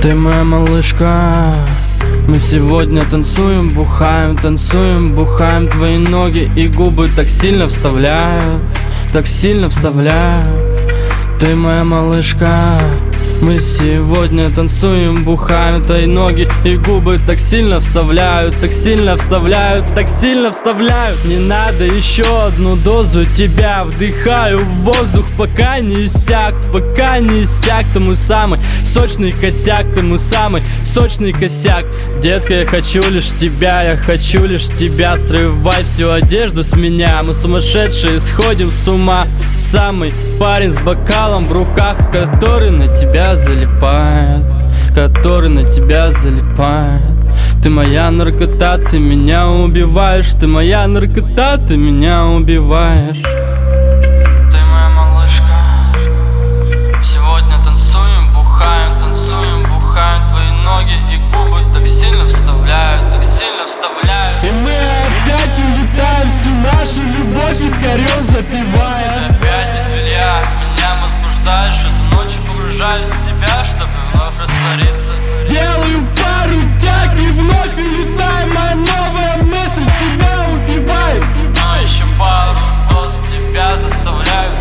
Ты моя малышка, мы сегодня танцуем, бухаем, танцуем, бухаем. Твои ноги и губы так сильно вставляют, так сильно вставляют. Ты моя малышка, мы сегодня танцуем, бухаем. Твои ноги и губы так сильно вставляют, так сильно вставляют, так сильно вставляют. Не надо еще одну дозу тебя. Вдыхаю в воздух, пока не иссяк, пока не иссяк. Ты мой самый сочный косяк, ты мой самый сочный косяк. Детка, я хочу лишь тебя, я хочу лишь тебя. Срывай всю одежду с меня, мы сумасшедшие, сходим с ума. Самый парень с бокалом в руках, который на тебя залипает, который на тебя залипает. Ты моя наркота, ты меня убиваешь. Ты моя наркота, ты меня убиваешь. Ты моя малышка, сегодня танцуем, бухаем, танцуем, бухаем. Твои ноги и губы так сильно вставляют, так сильно вставляют. И мы опять улетаем, всю нашу любовь из корёл запивая. Опять без белья, меня возбуждаешь. Эту ночью погружаюсь в тебя, чтобы вновь раствориться. Делаю пару тяг и вновь улетаем. Моя новая мысль тебя убивает. Но еще пару доз тебя заставляют.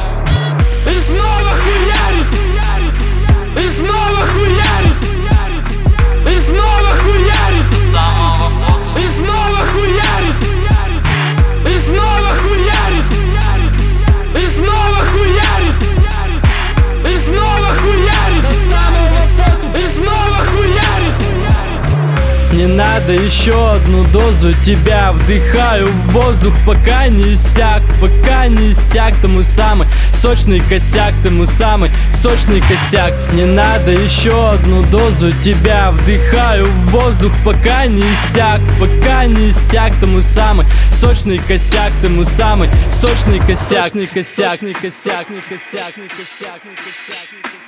И снова хуярит, и снова хуярит, и снова хуярит, До самого фото. и снова хуярит, и снова хуярит, и снова хуярит, и снова хуярит, и снова хуярит. Не надо еще одну дозу тебя. Вдыхаю в воздух, пока не иссяк, пока не иссяк. Ты мой самый сочный косяк, ты мой самый сочный косяк. Не надо еще одну дозу тебя. Вдыхаю в воздух, пока не иссяк, пока не иссяк. Ты мой самый сочный косяк, ты мой самый сочный косяк. Сочный косяк, косяк, косяк, косяк, косяк.